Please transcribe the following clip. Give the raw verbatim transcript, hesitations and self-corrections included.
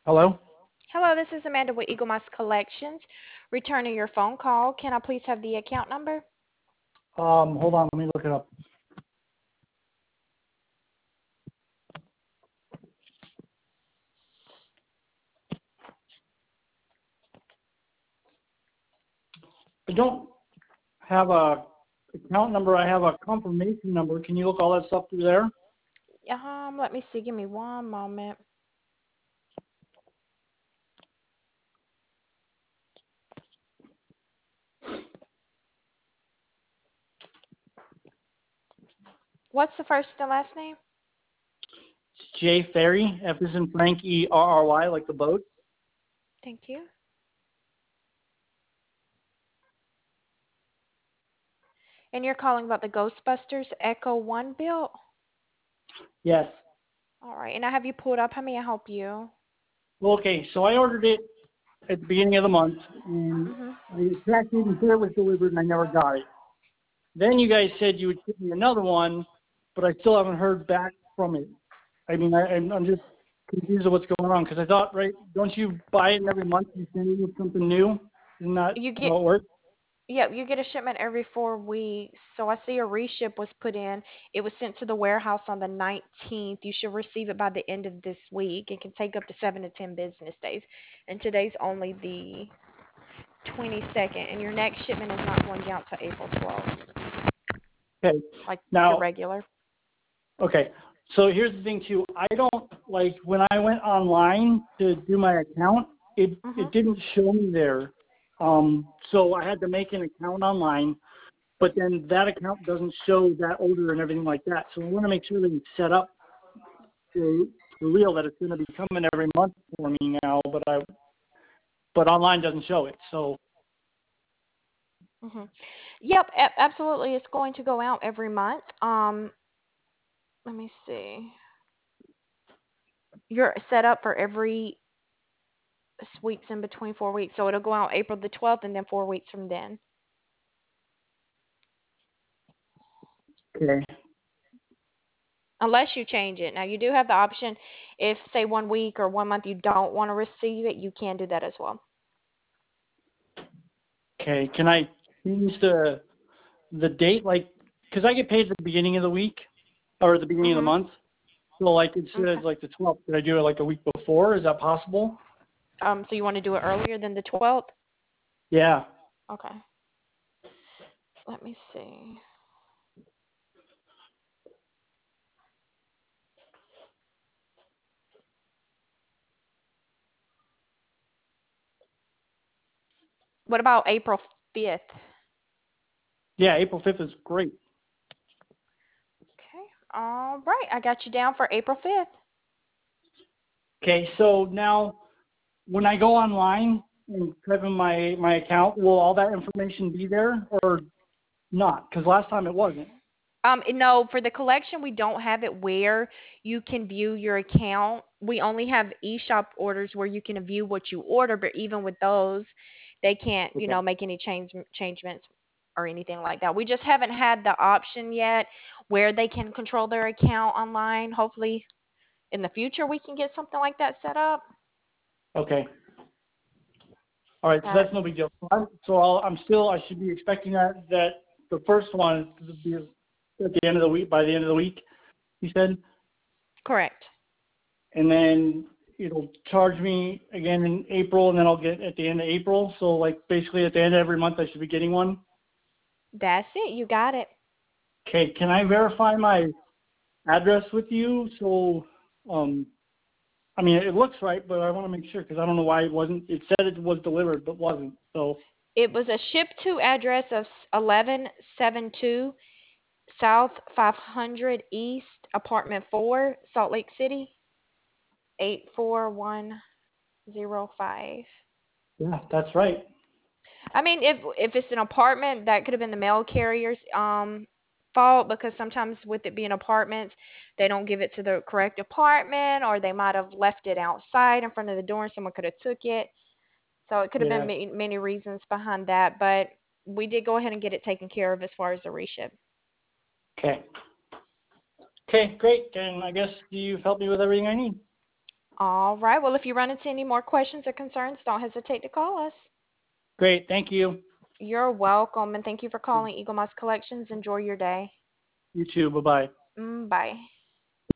Hello? Hello, this is Amanda with Eagle Moss Collections. Returning your phone call. Can I please have the account number? Um, hold on, let me look it up. I don't have a account number. I have a confirmation number. Can you look all that stuff through there? Um, let me see. Give me one moment. What's the first and last name? It's J Ferry, F is in Frank, E R R Y, like the boat. Thank you. And you're calling about the Ghostbusters Echo One bill? Yes. All right. And I have you pulled up. How may I help you? Well, okay, so I ordered it at the beginning of the month, and Mhm. I tracked it until it was delivered, and I never got it. Then you guys said you would ship me another one, but I still haven't heard back from it. I mean, I, I'm I'm just confused of what's going on because I thought, right, don't you buy it and every month you send it with something new? Isn't that You get how it works? Yeah, you get a shipment every four weeks. So I see a reship was put in. It was sent to the warehouse on the nineteenth. You should receive it by the end of this week. It can take up to seven to ten business days. And today's only the twenty-second. And your next shipment is not going out till April twelfth, Okay. like your Now, regular. okay. So here's the thing too. I don't like when I went online to do my account, it Mhm. it didn't show me there. Um, so I had to make an account online, but then that account doesn't show that order and everything like that. So I want to make sure that it's set up for, for real that it's going to be coming every month for me now. But I but online doesn't show it. So Mhm. Yep, a- absolutely. It's going to go out every month. Um, let me see. You're set up for every s- weeks in between four weeks. So it'll go out April the twelfth and then four weeks from then. okay, Unless you change it. Now you do have the option if say one week or one month you don't want to receive it, you can do that as well. okay. Can I change the the date like because I get paid at the beginning of the week or at the beginning of the Mhm. month? So like instead Okay. of like the twelfth, could I do it like a week before? Is that possible? Um so you want to do it earlier than the twelfth? Yeah. Okay. Let me see. What about April fifth? Yeah, April fifth is great. Okay. All right. I got you down for April fifth. Okay, so now when I go online and type in my, my account, will all that information be there or not? Because last time it wasn't. Um, no, for the collection, we don't have it where you can view your account. We only have eShop orders where you can view what you order, but even with those, they can't, you Okay. know, make any change changements or anything like that. We just haven't had the option yet where they can control their account online. Hopefully, in the future, we can get something like that set up. Okay. All right, so Uh, that's no big deal. So I'm, so I'll, I'm still, I should be expecting that, that the first one to be at the end of the week, by the end of the week, you said? correct. And then it'll charge me again in April, and then I'll get at the end of April. So like basically at the end of every month, I should be getting one. That's it. You got it. Okay, can I verify my address with you? So, um, I mean, it looks right, but I want to make sure because I don't know why it wasn't. It said it was delivered, but wasn't. So, It was a ship to address of eleven seventy-two South five hundred East, Apartment four, Salt Lake City, eight four one zero five. yeah, that's right. I mean, if if it's an apartment, that could have been the mail carrier's um fault because sometimes with it being apartments, they don't give it to the correct apartment or they might have left it outside in front of the door and someone could have took it. So it could have been Yeah. many, many reasons behind that, but we did go ahead and get it taken care of as far as the reship. Okay. Okay, great. Then I guess you've helped me with everything I need. All right. Well, if you run into any more questions or concerns, don't hesitate to call us. Great. Thank you. You're welcome, and thank you for calling Eagle Moss Collections. Enjoy your day. You too. Bye bye. Mm, bye.